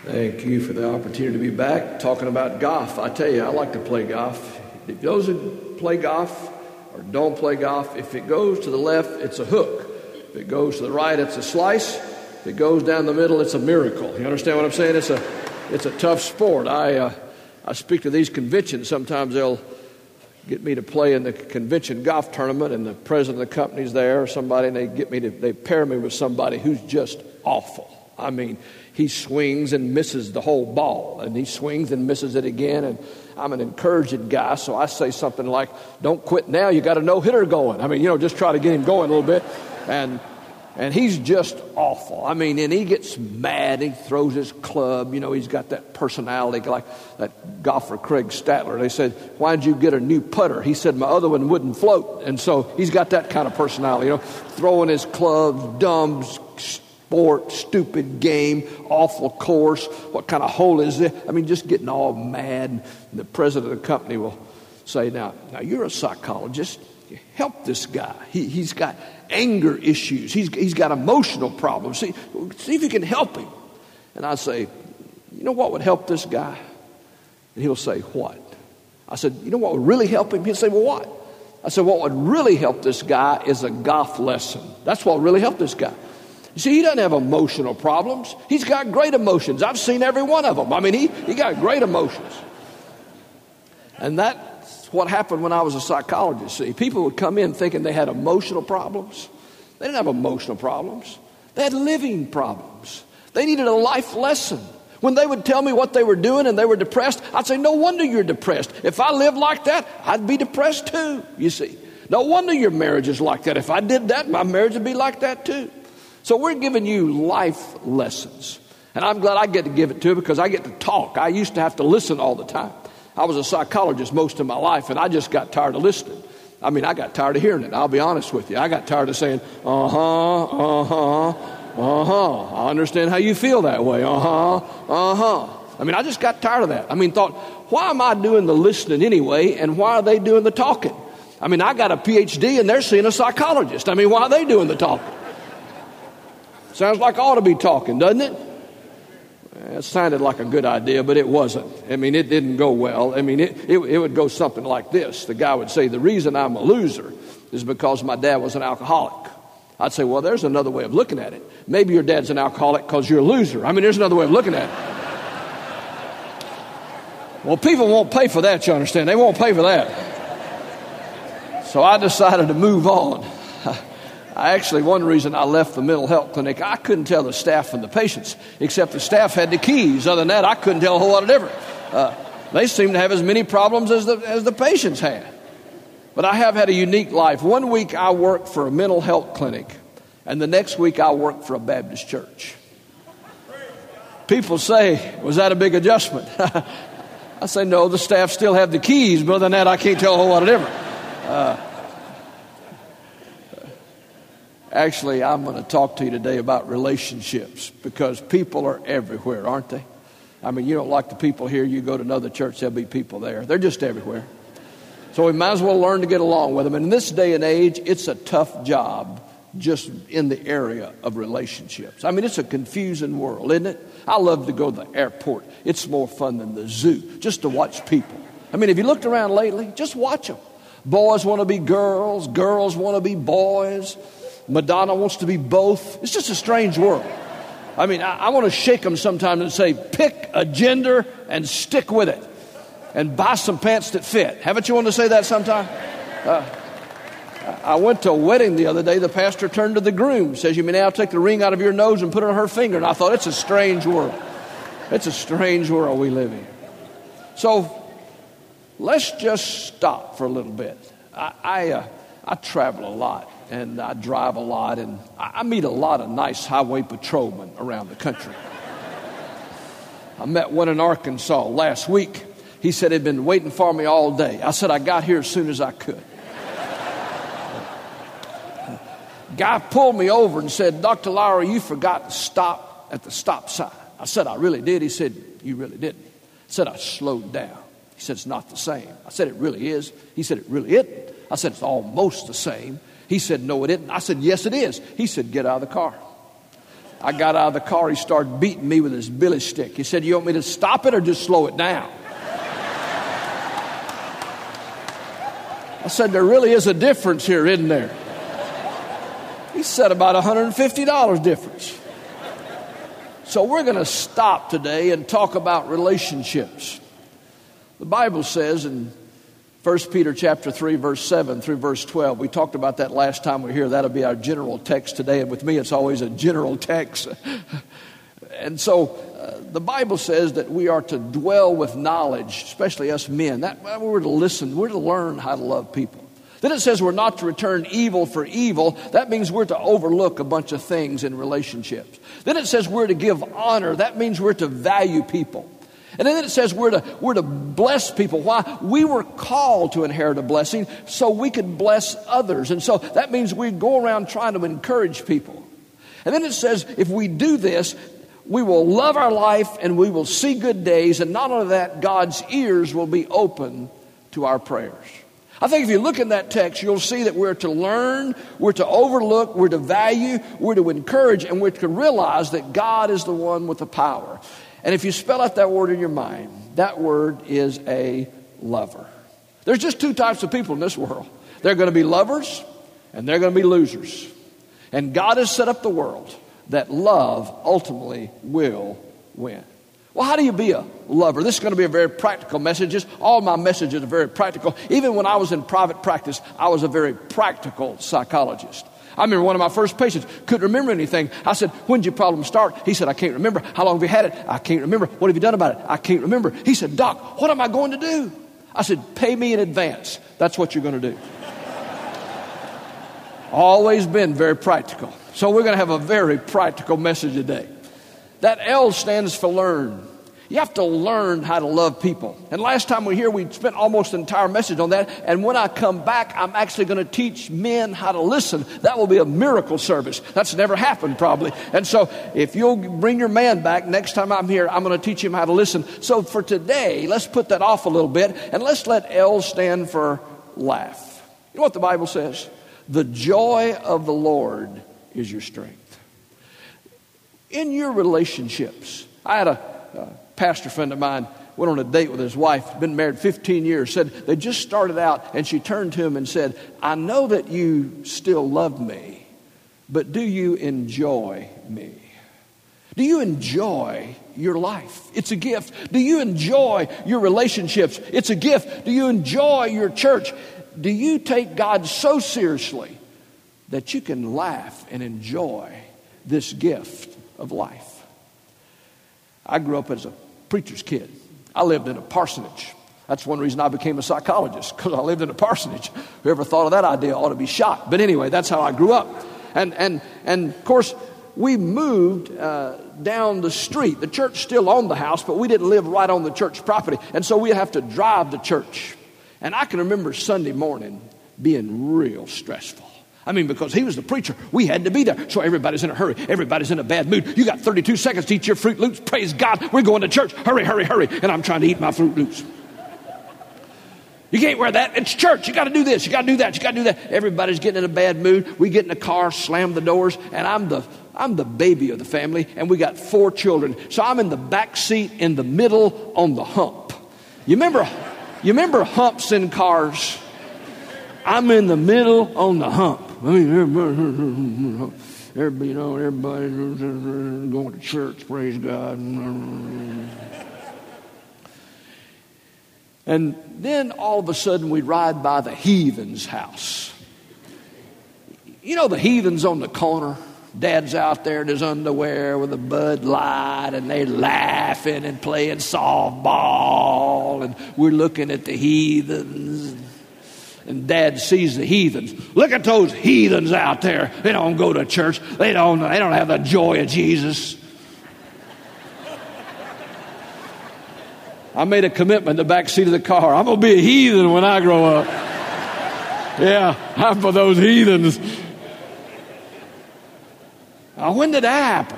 Thank you for the opportunity to be back talking about golf. I tell you, I like to play golf. If those who play golf or don't play golf, if it goes to the left, it's a hook. If it goes to the right, it's a slice. If it goes down the middle, it's a miracle. You understand what I'm saying? It's a tough sport. I speak to these conventions. Sometimes they'll get me to play in the convention golf tournament, and the president of the company's there or somebody, and they pair me with somebody who's just awful. I mean, he swings and misses the whole ball, and he swings and misses it again, and I'm an encouraging guy, so I say something like, don't quit now, you got a no-hitter going. I mean, just try to get him going a little bit, and he's just awful. I mean, and he gets mad, he throws his club, he's got that personality like that golfer Craig Statler. They said, why'd you get a new putter? He said, my other one wouldn't float, and so he's got that kind of personality, throwing his clubs, dumb, sport, stupid game, awful course, what kind of hole is it? I mean, just getting all mad. And the president of the company will say, now you're a psychologist. Help this guy. He's got anger issues. He's got emotional problems. See if you can help him. And I say, what would help this guy? And he'll say, what? I said, what would really help him? He'll say, well, what? I said, what would really help this guy is a golf lesson. That's what would really help this guy. You see, he doesn't have emotional problems. He's got great emotions. I've seen every one of them. I mean, he got great emotions. And that's what happened when I was a psychologist. See, people would come in thinking they had emotional problems. They didn't have emotional problems. They had living problems. They needed a life lesson. When they would tell me what they were doing and they were depressed, I'd say, no wonder you're depressed. If I lived like that, I'd be depressed too, you see. No wonder your marriage is like that. If I did that, my marriage would be like that too. So we're giving you life lessons. And I'm glad I get to give it to you because I get to talk. I used to have to listen all the time. I was a psychologist most of my life, and I just got tired of listening. I mean, I got tired of hearing it. I'll be honest with you. I got tired of saying, I understand how you feel that way. I mean, I just got tired of that. I mean, thought, why am I doing the listening anyway, and why are they doing the talking? I mean, I got a PhD, and they're seeing a psychologist. I mean, why are they doing the talking? Sounds like I ought to be talking, doesn't it? It sounded like a good idea, but it wasn't. I mean, it didn't go well. I mean, it would go something like this. The guy would say, the reason I'm a loser is because my dad was an alcoholic. I'd say, well, there's another way of looking at it. Maybe your dad's an alcoholic because you're a loser. I mean, there's another way of looking at it. Well, people won't pay for that, you understand. They won't pay for that. So I decided to move on. One reason I left the mental health clinic, I couldn't tell the staff from the patients, except the staff had the keys. Other than that, I couldn't tell a whole lot of difference. They seemed to have as many problems as the patients had. But I have had a unique life. One week I worked for a mental health clinic, and the next week I worked for a Baptist church. People say, was that a big adjustment? I say, no, the staff still have the keys, but other than that, I can't tell a whole lot of difference. Actually, I'm going to talk to you today about relationships because people are everywhere, aren't they? I mean, you don't like the people here, you go to another church, there'll be people there. They're just everywhere. So we might as well learn to get along with them. And in this day and age, it's a tough job just in the area of relationships. I mean, it's a confusing world, isn't it? I love to go to the airport. It's more fun than the zoo, just to watch people. I mean, have you looked around lately? Just watch them. Boys want to be girls. Girls want to be boys. Madonna wants to be both. It's just a strange world. I mean, I want to shake them sometimes and say, pick a gender and stick with it. And buy some pants that fit. Haven't you wanted to say that sometime? I went to a wedding the other day. The pastor turned to the groom, says, you may now take the ring out of your nose and put it on her finger. And I thought, it's a strange world. It's a strange world we live in. So let's just stop for a little bit. I travel a lot. And I drive a lot, and I meet a lot of nice highway patrolmen around the country. I met one in Arkansas last week. He said he'd been waiting for me all day. I said I got here as soon as I could. Guy pulled me over and said, Dr. Lowry, you forgot to stop at the stop sign. I said, I really did. He said, you really didn't. I said, I slowed down. He said, it's not the same. I said, it really is. He said, it really isn't. I said, it's almost the same. He said, no, it isn't. I said, yes, it is. He said, get out of the car. I got out of the car. He started beating me with his billy stick. He said, "You want me to stop it or just slow it down?" I said, "There really is a difference here, isn't there?" He said, "About $150 difference." So we're going to stop today and talk about relationships. The Bible says in 1 Peter chapter 3, verse 7 through verse 12. We talked about that last time we were here. That'll be our general text today. And with me, it's always a general text. And so the Bible says that we are to dwell with knowledge, especially us men. That we're to listen. We're to learn how to love people. Then it says we're not to return evil for evil. That means we're to overlook a bunch of things in relationships. Then it says we're to give honor. That means we're to value people. And then it says we're to bless people. Why? We were called to inherit a blessing so we could bless others. And so that means we go around trying to encourage people. And then it says if we do this, we will love our life and we will see good days. And not only that, God's ears will be open to our prayers. I think if you look in that text, you'll see that we're to learn, we're to overlook, we're to value, we're to encourage, and we're to realize that God is the one with the power. And if you spell out that word in your mind, that word is a lover. There's just two types of people in this world. They're going to be lovers and they're going to be losers. And God has set up the world that love ultimately will win. Well, how do you be a lover? This is going to be a very practical message. All my messages are very practical. Even when I was in private practice, I was a very practical psychologist. I remember one of my first patients couldn't remember anything. I said, "When did your problem start?" He said, "I can't remember." "How long have you had it?" "I can't remember." "What have you done about it?" "I can't remember." He said, "Doc, what am I going to do?" I said, "Pay me in advance. That's what you're going to do." Always been very practical. So we're going to have a very practical message today. That L stands for learn. You have to learn how to love people. And last time we were here, we spent almost an entire message on that. And when I come back, I'm actually going to teach men how to listen. That will be a miracle service. That's never happened probably. And so if you'll bring your man back next time I'm here, I'm going to teach him how to listen. So for today, let's put that off a little bit. And let's let L stand for laugh. You know what the Bible says? The joy of the Lord is your strength. In your relationships, I had a pastor friend of mine went on a date with his wife, been married 15 years, said they just started out, and she turned to him and said, "I know that you still love me, but do you enjoy me? Do you enjoy your life? It's a gift. Do you enjoy your relationships? It's a gift. Do you enjoy your church? Do you take God so seriously that you can laugh and enjoy this gift of life?" I grew up as a preacher's kid. I lived in a parsonage. That's one reason I became a psychologist, because I lived in a parsonage. Whoever thought of that idea ought to be shot. But anyway, that's how I grew up. And of course, we moved down the street. The church still owned the house, but we didn't live right on the church property. And so we'd have to drive to church. And I can remember Sunday morning being real stressful. I mean, because he was the preacher, we had to be there. So everybody's in a hurry. Everybody's in a bad mood. You got 32 seconds to eat your Fruit Loops. Praise God. We're going to church. Hurry, hurry, hurry. And I'm trying to eat my Fruit Loops. You can't wear that. It's church. You got to do this. You got to do that. You got to do that. Everybody's getting in a bad mood. We get in the car, slam the doors, and I'm the baby of the family, and we got 4 children. So I'm in the back seat in the middle on the hump. You remember humps in cars? I'm in the middle on the hump. I mean, everybody's going to church, praise God. And then all of a sudden we ride by the heathen's house. You know the heathens on the corner? Dad's out there in his underwear with a Bud Light, and they're laughing and playing softball, and we're looking at the heathens. And Dad sees the heathens. Look at those heathens out there. They don't go to church. They don't have the joy of Jesus. I made a commitment in the back seat of the car. I'm going to be a heathen when I grow up. Yeah, I'm for those heathens. Now, when did that happen?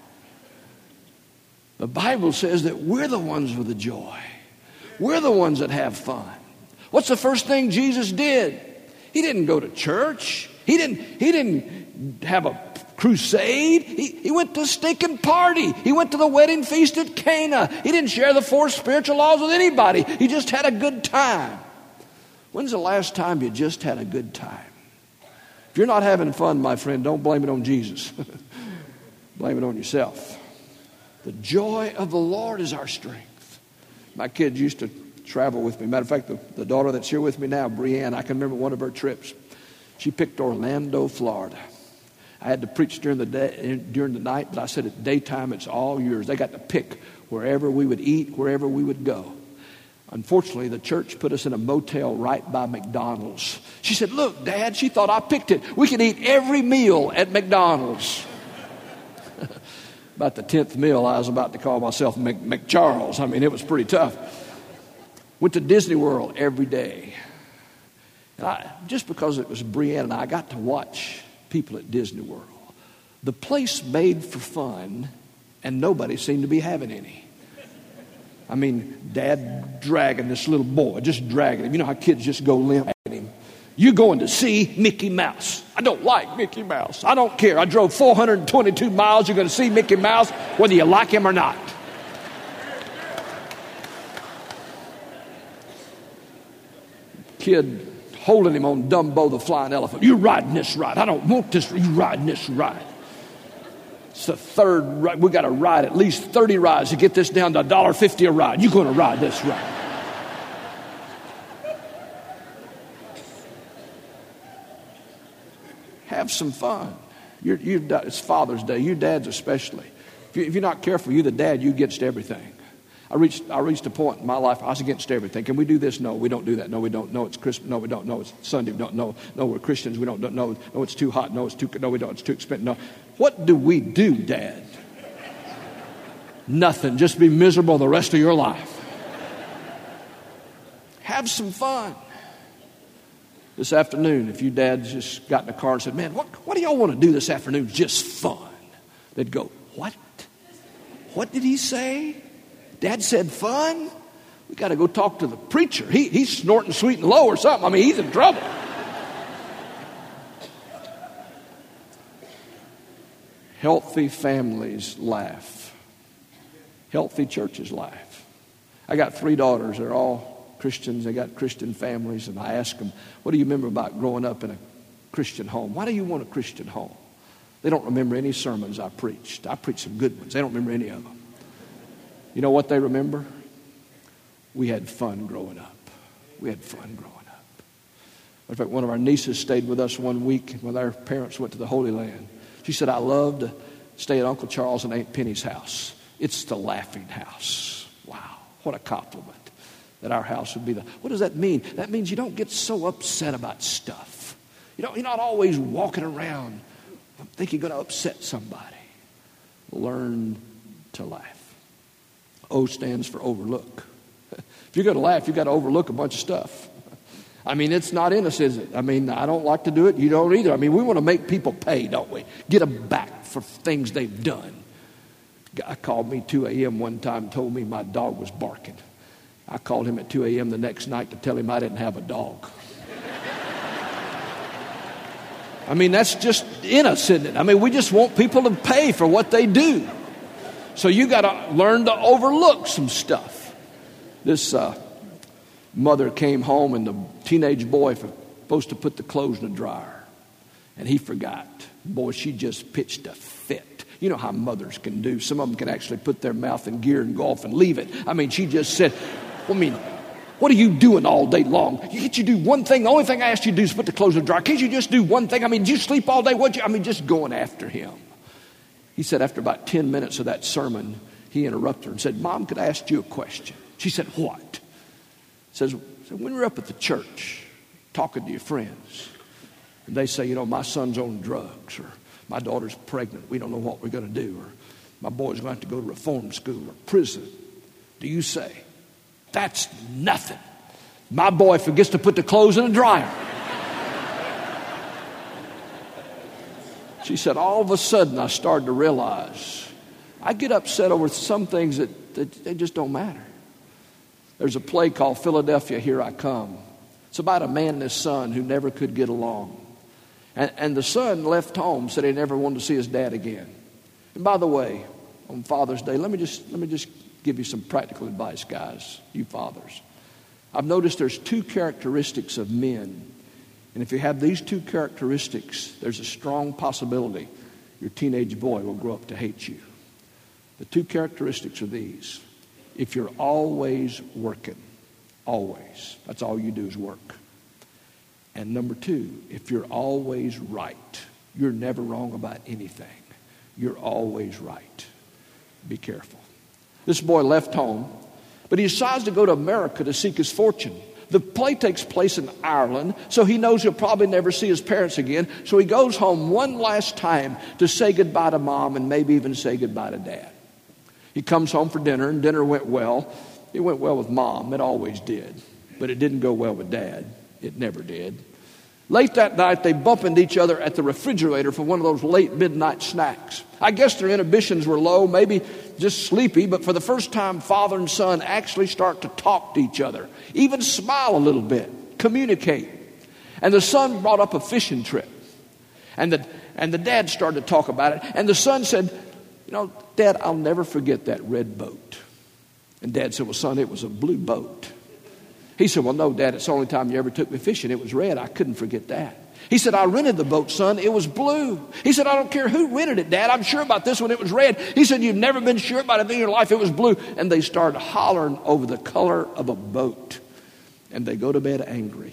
The Bible says that we're the ones with the joy. We're the ones that have fun. What's the first thing Jesus did? He didn't go to church. He didn't have a crusade. He went to a stinking party. He went to the wedding feast at Cana. He didn't share the 4 spiritual laws with anybody. He just had a good time. When's the last time you just had a good time? If you're not having fun, my friend, don't blame it on Jesus. Blame it on yourself. The joy of the Lord is our strength. My kids used to travel with me. Matter of fact, the daughter that's here with me now, Brianne, I can remember one of her trips. She picked Orlando, Florida. I had to preach during the night, but I said at daytime, it's all yours. They got to pick wherever we would eat, wherever we would go. Unfortunately, the church put us in a motel right by McDonald's. She said, look, Dad, she thought I picked it. We could eat every meal at McDonald's. About the 10th meal, I was about to call myself McCharles. I mean, it was pretty tough. Went to Disney World every day. Just because it was Brianne and I got to watch people at Disney World. The place made for fun, and nobody seemed to be having any. I mean, Dad dragging this little boy, just dragging him. You know how kids just go limp at him. You're going to see Mickey Mouse. I don't like Mickey Mouse. I don't care. I drove 422 miles. You're going to see Mickey Mouse whether you like him or not. Kid holding him on Dumbo the flying elephant. You're riding this ride. I don't want this. You're riding this ride. It's the third ride. We got to ride at least 30 rides to get this down to $1.50 a ride. You're going to ride this ride. Have some fun. It's Father's Day. You dads especially. If you're not careful, you're the dad, you against everything. I reached a point in my life, I was against everything. Can we do this? No, we don't do that. No, we don't. No, it's Christmas. No, we don't. No, it's Sunday. We don't. No, we're Christians. We don't. No, it's too hot. No, no, we don't. It's too expensive. No. What do we do, Dad? Nothing. Just be miserable the rest of your life. Have some fun. This afternoon, if you dads just got in the car and said, man, what do y'all want to do this afternoon? Just fun. They'd go, what? What did he say? Dad said fun? We got to go talk to the preacher. He's snorting sweet and low or something. I mean, he's in trouble. Healthy families laugh. Healthy churches laugh. I got 3 daughters. They're all Christians. They got Christian families. And I ask them, what do you remember about growing up in a Christian home? Why do you want a Christian home? They don't remember any sermons I preached. I preached some good ones. They don't remember any of them. You know what they remember? We had fun growing up. We had fun growing up. In fact, one of our nieces stayed with us one week when our parents went to the Holy Land. She said, I love to stay at Uncle Charles and Aunt Penny's house. It's the laughing house. Wow, what a compliment that our house would be the... What does that mean? That means you don't get so upset about stuff. You're not always walking around thinking you're going to upset somebody. Learn to laugh. O stands for overlook. If you're going to laugh, you've got to overlook a bunch of stuff. I mean, it's not in us, is it? I mean, I don't like to do it. You don't either. I mean, we want to make people pay, don't we? Get them back for things they've done. A guy called me 2 a.m. one time and told me my dog was barking. I called him at 2 a.m. the next night to tell him I didn't have a dog. I mean, that's just in us, isn't it? I mean, we just want people to pay for what they do. So you got to learn to overlook some stuff. This mother came home and the teenage boy was supposed to put the clothes in the dryer. And he forgot. Boy, she just pitched a fit. You know how mothers can do. Some of them can actually put their mouth in gear and go off and leave it. I mean, she just said, what are you doing all day long? Can't you do one thing? The only thing I asked you to do is put the clothes in the dryer. Can't you just do one thing? I mean, did you sleep all day? Just going after him. He said after about 10 minutes of that sermon, he interrupted her and said, Mom, could I ask you a question? She said, what? He says, when you're up at the church talking to your friends, and they say, my son's on drugs, or my daughter's pregnant, we don't know what we're going to do, or my boy's going to have to go to reform school or prison, do you say, that's nothing. My boy forgets to put the clothes in the dryer. She said, all of a sudden I started to realize I get upset over some things that they just don't matter. There's a play called Philadelphia, Here I Come. It's about a man and his son who never could get along. And the son left home, said he never wanted to see his dad again. And by the way, on Father's Day, let me just give you some practical advice, guys, you fathers. I've noticed there's two characteristics of men. And if you have these two characteristics, there's a strong possibility your teenage boy will grow up to hate you. The two characteristics are these. If you're always working, always, that's all you do is work. And number two, if you're always right, you're never wrong about anything. You're always right. Be careful. This boy left home, but he decides to go to America to seek his fortune. The play takes place in Ireland, so he knows he'll probably never see his parents again. So he goes home one last time to say goodbye to mom and maybe even say goodbye to dad. He comes home for dinner, and dinner went well. It went well with mom. It always did. But it didn't go well with dad. It never did. Late that night, they bump into each other at the refrigerator for one of those late midnight snacks. I guess their inhibitions were low, maybe just sleepy, but for the first time, father and son actually start to talk to each other, even smile a little bit, communicate. And the son brought up a fishing trip. And the dad started to talk about it. And the son said, you know, Dad, I'll never forget that red boat. And Dad said, well, son, it was a blue boat. He said, well, no, Dad, it's the only time you ever took me fishing. It was red. I couldn't forget that. He said, I rented the boat, son. It was blue. He said, I don't care who rented it, Dad. I'm sure about this one. It was red. He said, you've never been sure about it in your life. It was blue. And they started hollering over the color of a boat. And they go to bed angry.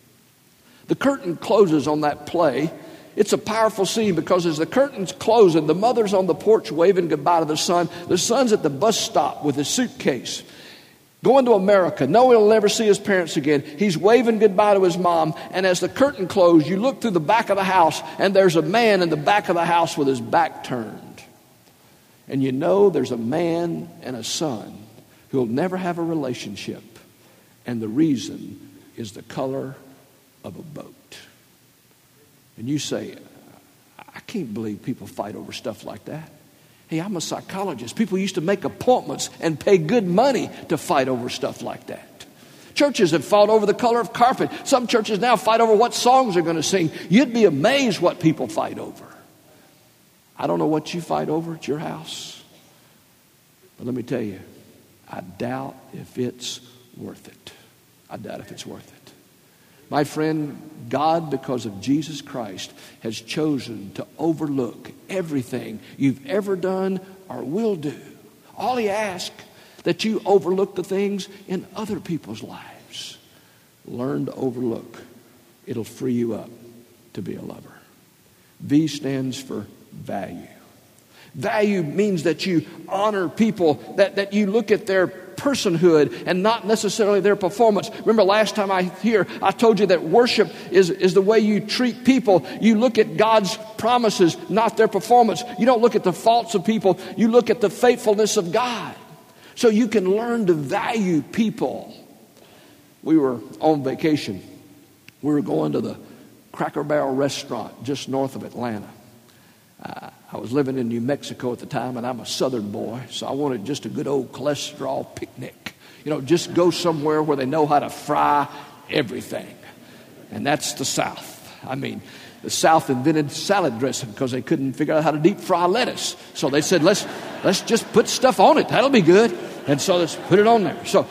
The curtain closes on that play. It's a powerful scene because as the curtain's closing, the mother's on the porch waving goodbye to the son. The son's at the bus stop with his suitcase, going to America. No, he'll never see his parents again. He's waving goodbye to his mom. And as the curtain closed, you look through the back of the house, and there's a man in the back of the house with his back turned. And you know there's a man and a son who'll never have a relationship. And the reason is the color of a boat. And you say, I can't believe people fight over stuff like that. Hey, I'm a psychologist. People used to make appointments and pay good money to fight over stuff like that. Churches have fought over the color of carpet. Some churches now fight over what songs they're going to sing. You'd be amazed what people fight over. I don't know what you fight over at your house. But let me tell you, I doubt if it's worth it. I doubt if it's worth it. My friend, God, because of Jesus Christ, has chosen to overlook everything you've ever done or will do. All he asks, that you overlook the things in other people's lives. Learn to overlook. It'll free you up to be a lover. V stands for value. Value means that you honor people, that you look at their personhood and not necessarily their performance. Remember last time I told you that worship is the way you treat people. You look at God's promises, not their performance. You don't look at the faults of people. You look at the faithfulness of God. So you can learn to value people. We were on vacation. We were going to the Cracker Barrel restaurant just north of Atlanta. I was living in New Mexico at the time, and I'm a southern boy, so I wanted just a good old cholesterol picnic. You know, just go somewhere where they know how to fry everything. And that's the South. I mean, the South invented salad dressing because they couldn't figure out how to deep fry lettuce. So they said, let's just put stuff on it. That'll be good. And so let's put it on there. So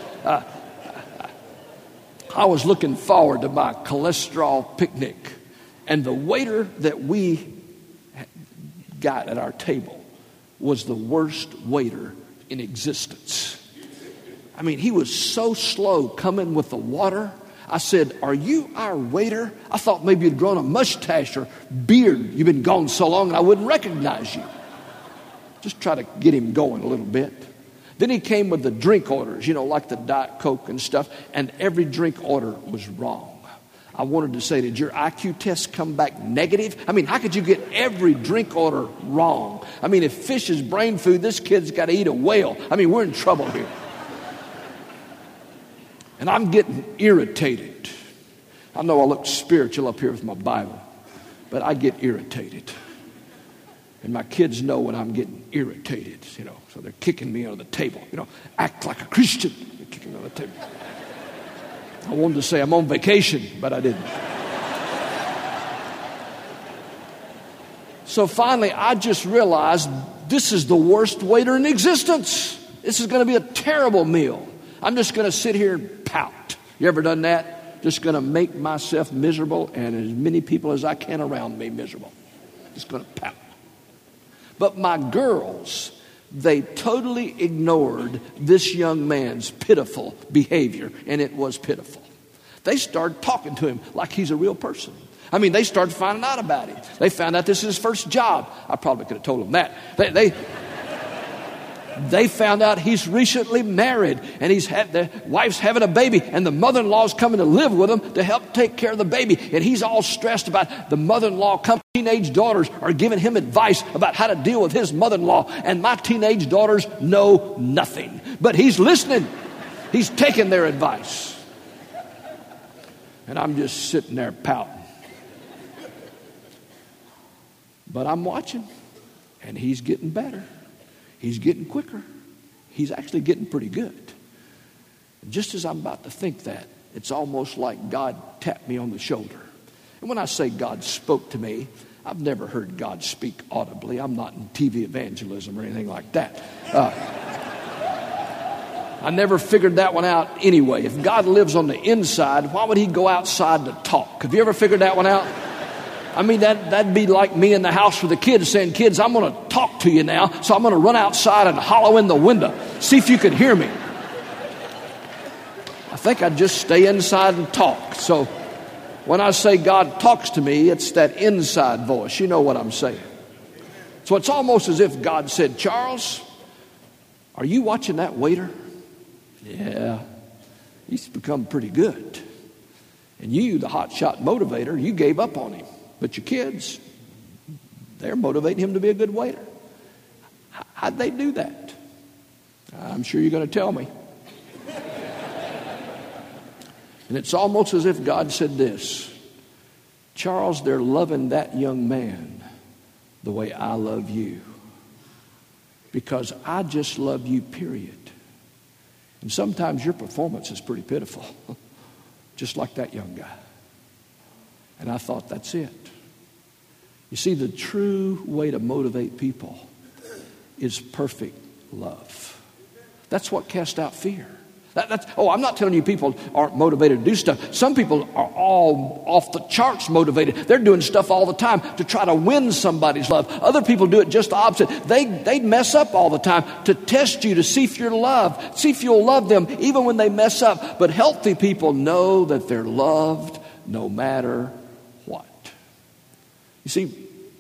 I was looking forward to my cholesterol picnic. And the waiter that we got at our table was the worst waiter in existence. I mean, he was so slow coming with the water. I said, are you our waiter? I thought maybe you'd grown a mustache or beard. You've been gone so long and I wouldn't recognize you. Just try to get him going a little bit. Then he came with the drink orders, like the Diet Coke and stuff, and every drink order was wrong. I wanted to say, did your IQ test come back negative? I mean, how could you get every drink order wrong? I mean, if fish is brain food, this kid's got to eat a whale. I mean, we're in trouble here. And I'm getting irritated. I know I look spiritual up here with my Bible, but I get irritated. And my kids know when I'm getting irritated, so they're kicking me under the table. Act like a Christian. They're kicking me under the table. I wanted to say I'm on vacation, but I didn't. So finally, I just realized this is the worst waiter in existence. This is going to be a terrible meal. I'm just going to sit here and pout. You ever done that? Just going to make myself miserable and as many people as I can around me miserable. Just going to pout. But my girls, they totally ignored this young man's pitiful behavior, and it was pitiful. They started talking to him like he's a real person. I mean, they started finding out about him. They found out this is his first job. I probably could have told them that. They found out he's recently married, and the wife's having a baby, and the mother-in-law's coming to live with him to help take care of the baby. And he's all stressed about the mother-in-law. Teenage daughters are giving him advice about how to deal with his mother-in-law, and my teenage daughters know nothing. But he's listening. He's taking their advice. And I'm just sitting there pouting. But I'm watching, and he's getting better. He's getting quicker. He's actually getting pretty good. And just as I'm about to think that, it's almost like God tapped me on the shoulder. And when I say God spoke to me, I've never heard God speak audibly. I'm not in TV evangelism or anything like that. I never figured that one out anyway. If God lives on the inside, why would he go outside to talk? Have you ever figured that one out? I mean, that'd be like me in the house with the kids saying, kids, I'm going to talk to you now, so I'm going to run outside and hollow in the window. See if you can hear me. I think I'd just stay inside and talk. So when I say God talks to me, it's that inside voice. You know what I'm saying. So it's almost as if God said, Charles, are you watching that waiter? Yeah, he's become pretty good. And you, the hotshot motivator, you gave up on him. But your kids, they're motivating him to be a good waiter. How'd they do that? I'm sure you're going to tell me. And it's almost as if God said this, Charles, they're loving that young man the way I love you. Because I just love you, period. And sometimes your performance is pretty pitiful. Just like that young guy. And I thought, that's it. You see, the true way to motivate people is perfect love. That's what casts out fear. I'm not telling you people aren't motivated to do stuff. Some people are all off the charts motivated. They're doing stuff all the time to try to win somebody's love. Other people do it just the opposite. They mess up all the time to test you, to see if you're loved, see if you'll love them even when they mess up. But healthy people know that they're loved no matter what. You see,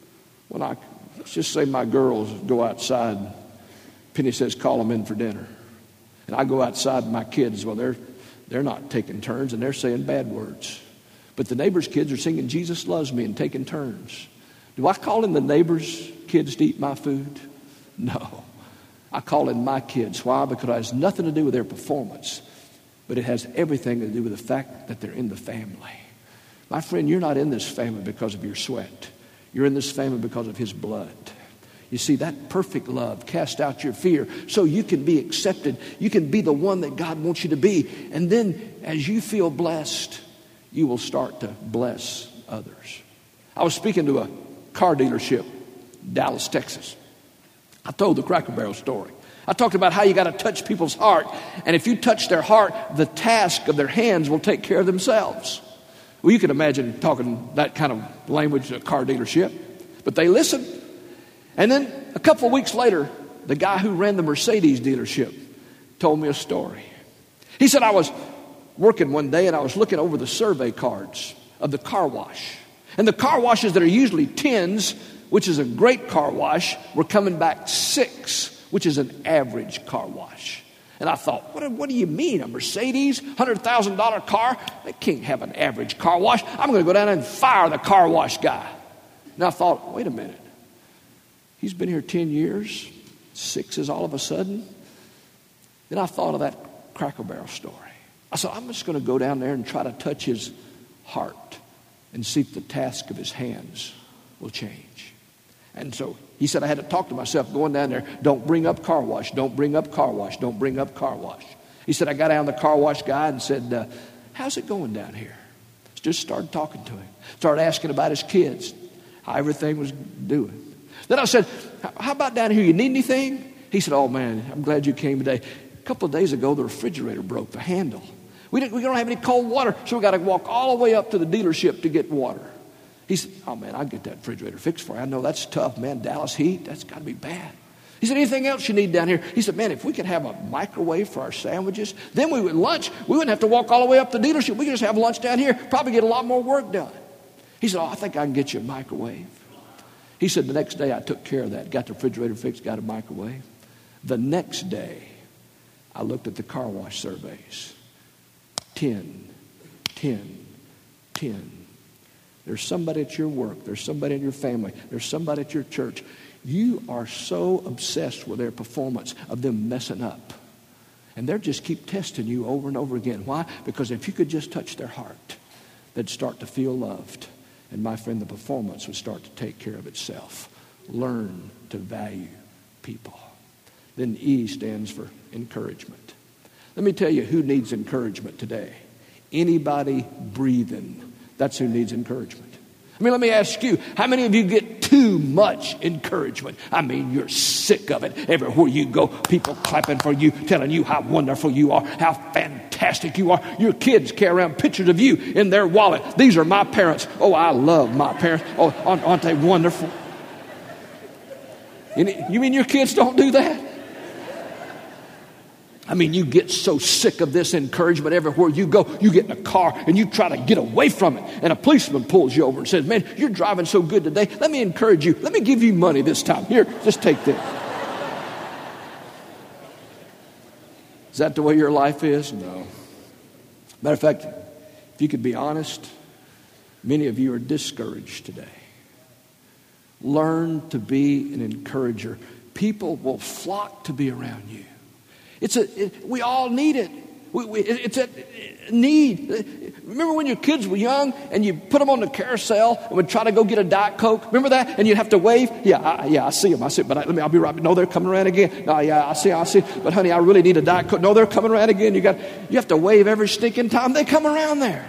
let's just say my girls go outside, Penny says, call them in for dinner. And I go outside and my kids, well, they're not taking turns and they're saying bad words. But the neighbors' kids are singing Jesus Loves Me and taking turns. Do I call in the neighbors' kids to eat my food? No. I call in my kids. Why? Because it has nothing to do with their performance, but it has everything to do with the fact that they're in the family. My friend, you're not in this family because of your sweat. You're in this family because of his blood. You see, that perfect love casts out your fear so you can be accepted. You can be the one that God wants you to be. And then as you feel blessed, you will start to bless others. I was speaking to a car dealership, Dallas, Texas. I told the Cracker Barrel story. I talked about how you got to touch people's heart. And if you touch their heart, the task of their hands will take care of themselves. Well, you can imagine talking that kind of language at a car dealership. But they listened. And then a couple of weeks later, the guy who ran the Mercedes dealership told me a story. He said, I was working one day and I was looking over the survey cards of the car wash. And the car washes that are usually 10s, which is a great car wash, were coming back 6, which is an average car wash. And I thought, what do you mean? A Mercedes, $100,000 car? They can't have an average car wash. I'm going to go down and fire the car wash guy. And I thought, wait a minute. He's been here 10 years. 6 is all of a sudden. Then I thought of that Cracker Barrel story. I said, I'm just going to go down there and try to touch his heart and see if the task of his hands will change. And so he said, I had to talk to myself going down there. Don't bring up car wash. Don't bring up car wash. Don't bring up car wash. He said, I got down the car wash guy and said, how's it going down here? Just started talking to him. Started asking about his kids. how everything was doing. Then I said, how about down here? You need anything? He said, oh, man, I'm glad you came today. A couple of days ago, the refrigerator broke, the handle. We don't have any cold water, so we got to walk all the way up to the dealership to get water. He said, oh, man, I'll get that refrigerator fixed for you. I know that's tough, man. Dallas heat, that's got to be bad. He said, anything else you need down here? He said, man, if we could have a microwave for our sandwiches, then we wouldn't have to walk all the way up to the dealership. We could just have lunch down here, probably get a lot more work done. He said, oh, I think I can get you a microwave. He said, the next day I took care of that, got the refrigerator fixed, got a microwave. The next day, I looked at the car wash surveys. 10, 10, 10. There's somebody at your work. There's somebody in your family. There's somebody at your church. You are so obsessed with their performance of them messing up. And they'll just keep testing you over and over again. Why? Because if you could just touch their heart, they'd start to feel loved. And my friend, the performance would start to take care of itself. Learn to value people. Then E stands for encouragement. Let me tell you who needs encouragement today. Anybody breathing, that's who needs encouragement. I mean, let me ask you, how many of you get too much encouragement? I mean, you're sick of it. Everywhere you go, people clapping for you, telling you how wonderful you are, how fantastic you are. Your kids carry around pictures of you in their wallet. These are my parents. Oh, I love my parents. Oh, aren't they wonderful? You mean your kids don't do that? I mean, you get so sick of this encouragement everywhere you go. You get in a car and you try to get away from it. And a policeman pulls you over and says, man, you're driving so good today. Let me encourage you. Let me give you money this time. Here, just take this. Is that the way your life is? No. Matter of fact, if you could be honest, many of you are discouraged today. Learn to be an encourager. People will flock to be around you. We all need it. It's a need. Remember when your kids were young and you put them on the carousel and would try to go get a Diet Coke? Remember that? And you'd have to wave? I see them. I see, but I'll be right. No, they're coming around again. No, I see. But honey, I really need a Diet Coke. No, they're coming around again. You have to wave every stinking time they come around there.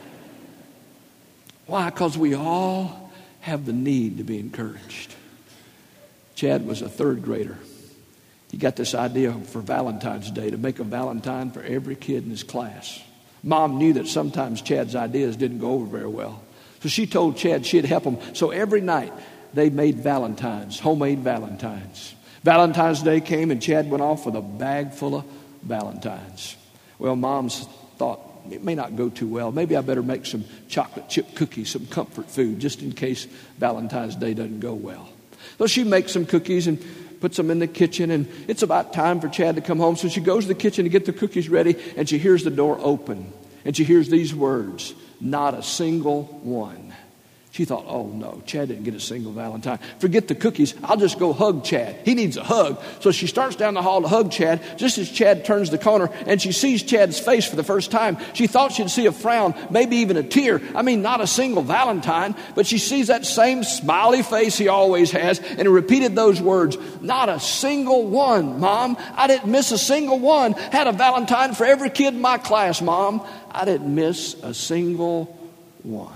Why? Because we all have the need to be encouraged. Chad was a third grader. He got this idea for Valentine's Day to make a Valentine for every kid in his class. Mom knew that sometimes Chad's ideas didn't go over very well. So she told Chad she'd help him. So every night they made Valentines, homemade Valentines. Valentine's Day came and Chad went off with a bag full of Valentines. Well, Mom's thought, it may not go too well. Maybe I better make some chocolate chip cookies, some comfort food, just in case Valentine's Day doesn't go well. So she makes some cookies and puts them in the kitchen, and it's about time for Chad to come home. So she goes to the kitchen to get the cookies ready, and she hears the door open, and she hears these words, not a single one. She thought, oh no, Chad didn't get a single Valentine. Forget the cookies, I'll just go hug Chad. He needs a hug. So she starts down the hall to hug Chad. Just as Chad turns the corner and she sees Chad's face for the first time, she thought she'd see a frown, maybe even a tear. I mean, not a single Valentine, but she sees that same smiley face he always has, and he repeated those words, not a single one, Mom. I didn't miss a single one. Had a Valentine for every kid in my class, Mom. I didn't miss a single one.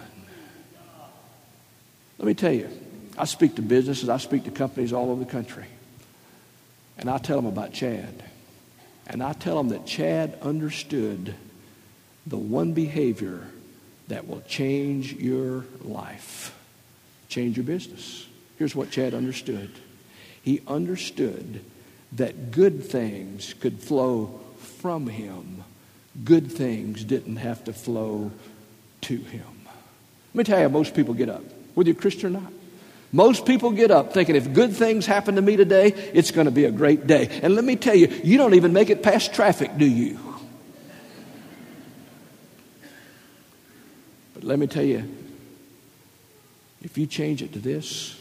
Let me tell you, I speak to businesses, I speak to companies all over the country. And I tell them about Chad. And I tell them that Chad understood the one behavior that will change your life, change your business. Here's what Chad understood. He understood that good things could flow from him. Good things didn't have to flow to him. Let me tell you, most people get up, whether you're Christian or not. Most people get up thinking if good things happen to me today, it's going to be a great day. And let me tell you, you don't even make it past traffic, do you? But let me tell you, if you change it to this,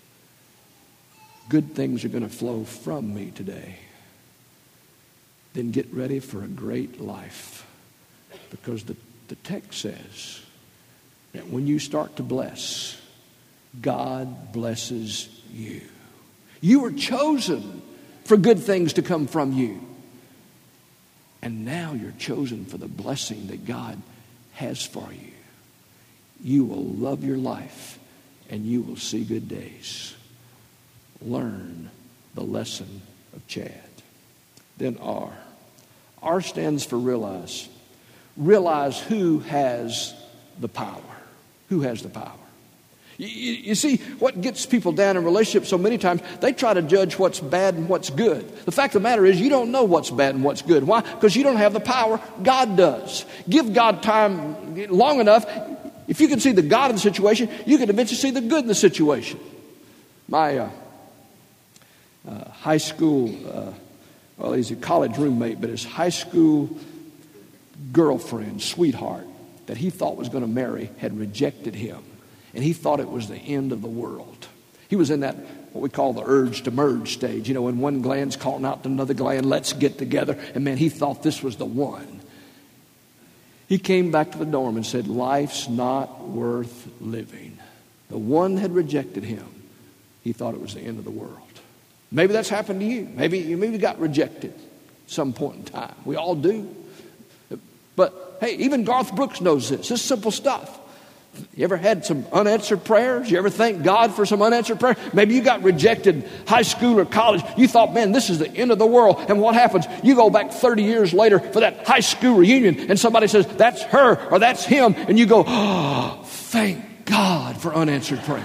good things are going to flow from me today. Then get ready for a great life. Because the text says that when you start to bless, God blesses you. You were chosen for good things to come from you. And now you're chosen for the blessing that God has for you. You will love your life and you will see good days. Learn the lesson of Chad. Then R. R stands for realize. Realize who has the power. Who has the power? You see, what gets people down in relationships so many times, they try to judge what's bad and what's good. The fact of the matter is you don't know what's bad and what's good. Why? Because you don't have the power. God does. Give God time long enough. If you can see the God in the situation, you can eventually see the good in the situation. My high school, well, he's a college roommate, but his high school girlfriend, sweetheart, that he thought was going to marry had rejected him. And he thought it was the end of the world. He was in that, what we call the urge to merge stage. You know, when one gland's calling out to another gland, let's get together. And man, he thought this was the one. He came back to the dorm and said, life's not worth living. The one had rejected him. He thought it was the end of the world. Maybe that's happened to you. Maybe you got rejected at some point in time. We all do. But hey, even Garth Brooks knows this. This is simple stuff. You ever had some unanswered prayers? You ever thank God for some unanswered prayer? Maybe you got rejected high school or college. You thought, man, this is the end of the world. And what happens? You go back 30 years later for that high school reunion and somebody says, that's her or that's him. And you go, oh, thank God for unanswered prayers.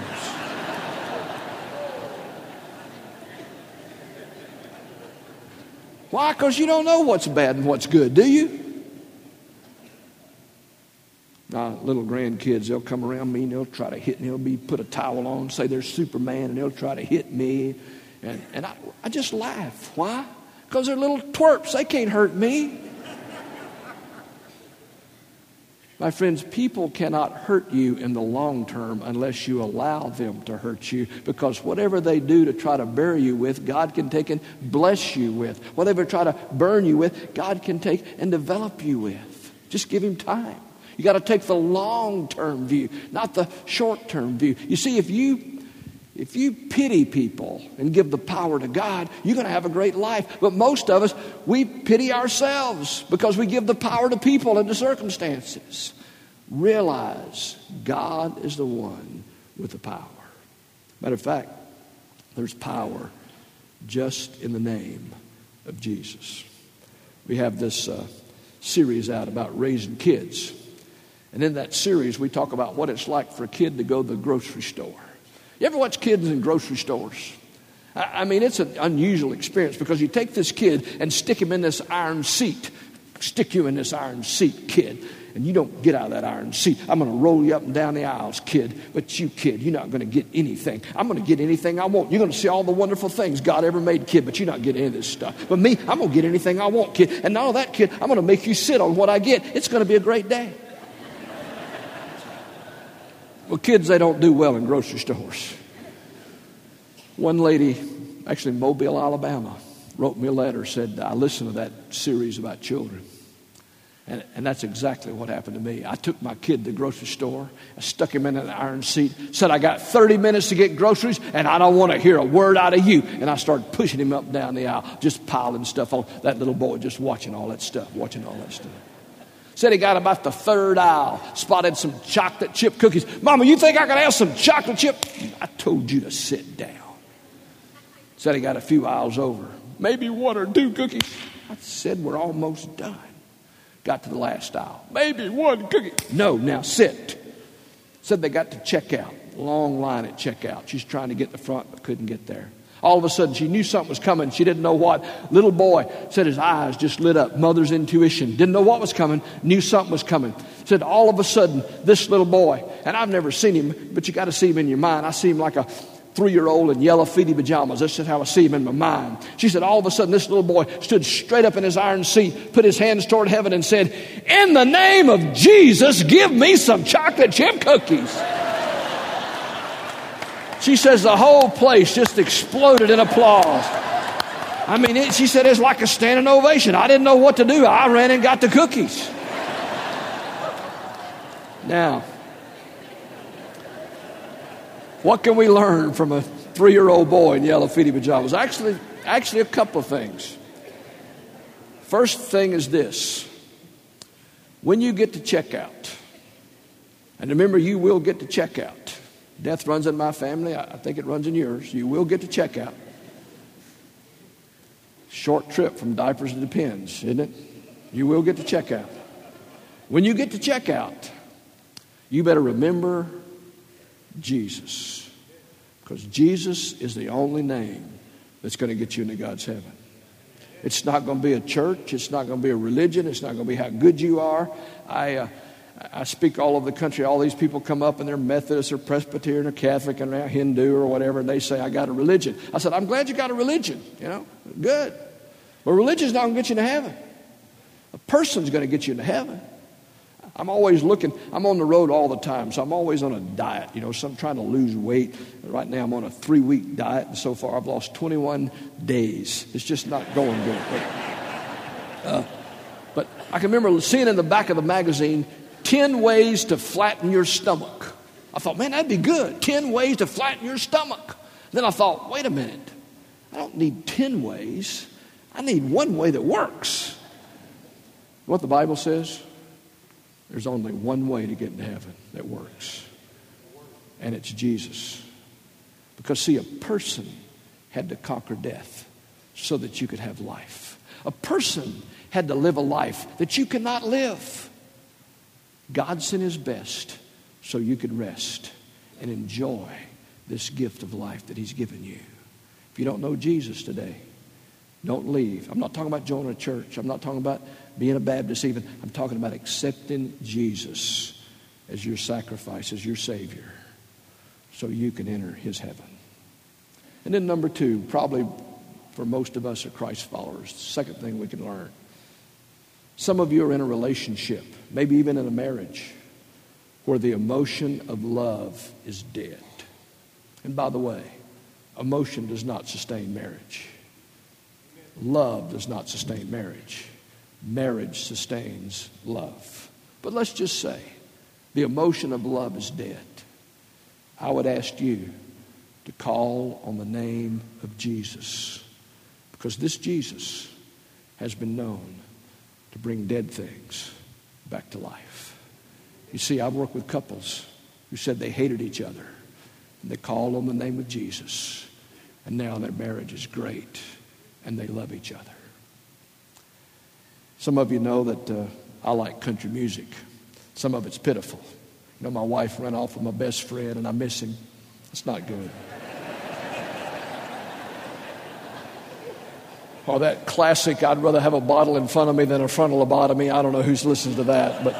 Why? Because you don't know what's bad and what's good, do you? My little grandkids, they'll come around me and they'll try to hit me. They'll put a towel on, say they're Superman, and they'll try to hit me. And I just laugh. Why? Because they're little twerps. They can't hurt me. My friends, people cannot hurt you in the long term unless you allow them to hurt you, because whatever they do to try to bury you with, God can take and bless you with. Whatever they try to burn you with, God can take and develop you with. Just give him time. You got to take the long-term view, not the short-term view. You see, if you pity people and give the power to God, you're going to have a great life. But most of us, we pity ourselves because we give the power to people and to circumstances. Realize God is the one with the power. Matter of fact, there's power just in the name of Jesus. We have this series out about raising kids. And in that series, we talk about what it's like for a kid to go to the grocery store. You ever watch kids in grocery stores? I mean, it's an unusual experience because you take this kid and stick him in this iron seat. Stick you in this iron seat, kid. And you don't get out of that iron seat. I'm going to roll you up and down the aisles, kid. But you, kid, you're not going to get anything. I'm going to get anything I want. You're going to see all the wonderful things God ever made, kid, but you're not getting any of this stuff. But me, I'm going to get anything I want, kid. And not all that, kid, I'm going to make you sit on what I get. It's going to be a great day. Well, kids, they don't do well in grocery stores. One lady, actually in Mobile, Alabama, wrote me a letter, said, I listened to that series about children. And that's exactly what happened to me. I took my kid to the grocery store, I stuck him in an iron seat, said, I got 30 minutes to get groceries, and I don't want to hear a word out of you. And I started pushing him up and down the aisle, just piling stuff on. That little boy just watching all that stuff. Said he got about the third aisle, spotted some chocolate chip cookies. Mama, you think I could have some chocolate chip? I told you to sit down. Said he got a few aisles over, maybe one or two cookies. I said, we're almost done. Got to the last aisle, maybe one cookie. No, now sit. Said they got to checkout, long line at checkout. She's trying to get to the front, but couldn't get there. All of a sudden, she knew something was coming. She didn't know what. Little boy said his eyes just lit up. Mother's intuition. Didn't know what was coming. Knew something was coming. Said all of a sudden, this little boy, and I've never seen him, but you got to see him in your mind. I see him like a 3-year-old in yellow feety pajamas. That's just how I see him in my mind. She said all of a sudden, this little boy stood straight up in his iron seat, put his hands toward heaven and said, in the name of Jesus, give me some chocolate chip cookies. She says the whole place just exploded in applause. I mean, she said it's like a standing ovation. I didn't know what to do. I ran and got the cookies. Now, what can we learn from a 3-year-old boy in yellow feety pajamas? Actually, a couple of things. First thing is this. When you get to checkout, and remember you will get to checkout, Death runs in my family. I think it runs in yours. You will get to checkout. Short trip from diapers to Depends, isn't it? You will get to checkout. When you get to checkout, you better remember Jesus. Because Jesus is the only name that's going to get you into God's heaven. It's not going to be a church. It's not going to be a religion. It's not going to be how good you are. I speak all over the country. All these people come up and they're Methodist or Presbyterian or Catholic and they're Hindu or whatever, and they say, I got a religion. I said, I'm glad you got a religion. Good. But religion's not going to get you into heaven. A person's going to get you into heaven. I'm always looking. I'm on the road all the time, so I'm always on a diet. So I'm trying to lose weight. Right now I'm on a 3-week diet, and so far I've lost 21 days. It's just not going good. But I can remember seeing in the back of the magazine, 10 ways to flatten your stomach. I thought, man, that'd be good. 10 ways to flatten your stomach. Then I thought, wait a minute. I don't need 10 ways. I need one way that works. What the Bible says? There's only one way to get into heaven that works. And it's Jesus. Because, see, a person had to conquer death so that you could have life. A person had to live a life that you cannot live. God sent his best so you could rest and enjoy this gift of life that he's given you. If you don't know Jesus today, don't leave. I'm not talking about joining a church. I'm not talking about being a Baptist even. I'm talking about accepting Jesus as your sacrifice, as your Savior, so you can enter his heaven. And then number 2, probably for most of us are Christ followers, the second thing we can learn. Some of you are in a relationship, maybe even in a marriage, where the emotion of love is dead. And by the way, emotion does not sustain marriage. Love does not sustain marriage. Marriage sustains love. But let's just say the emotion of love is dead. I would ask you to call on the name of Jesus, because this Jesus has been known to bring dead things back to life. You see, I've worked with couples who said they hated each other, and they called on the name of Jesus, and now their marriage is great, and they love each other. Some of you know that I like country music. Some of it's pitiful. My wife ran off with my best friend, and I miss him. It's not good. Or that classic, I'd rather have a bottle in front of me than a frontal lobotomy. I don't know who's listened to that. But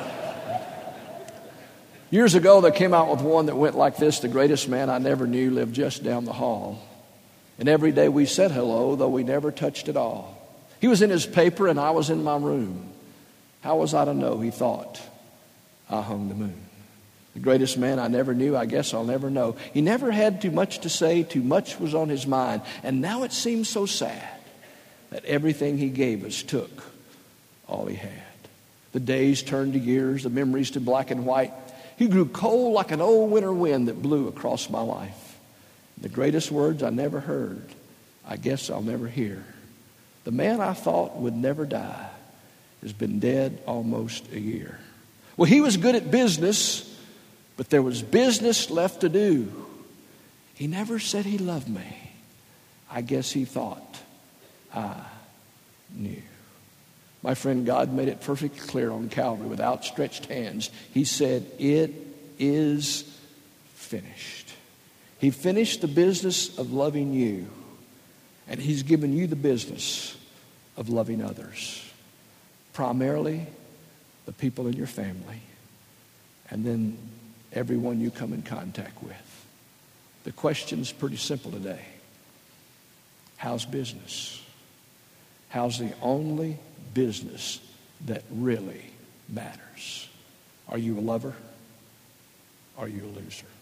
years ago, they came out with one that went like this: the greatest man I never knew lived just down the hall. And every day we said hello, though we never touched at all. He was in his paper and I was in my room. How was I to know, he thought, I hung the moon. The greatest man I never knew, I guess I'll never know. He never had too much to say, too much was on his mind. And now it seems so sad that everything he gave us took all he had. The days turned to years, the memories to black and white. He grew cold like an old winter wind that blew across my life. The greatest words I never heard, I guess I'll never hear. The man I thought would never die has been dead almost a year. Well, he was good at business, but there was business left to do. He never said he loved me. I guess he thought I knew. My friend, God made it perfectly clear on Calvary with outstretched hands. He said, it is finished. He finished the business of loving you, and he's given you the business of loving others. Primarily the people in your family, and then everyone you come in contact with. The question's pretty simple today. How's business? How's the only business that really matters? Are you a lover? Are you a loser?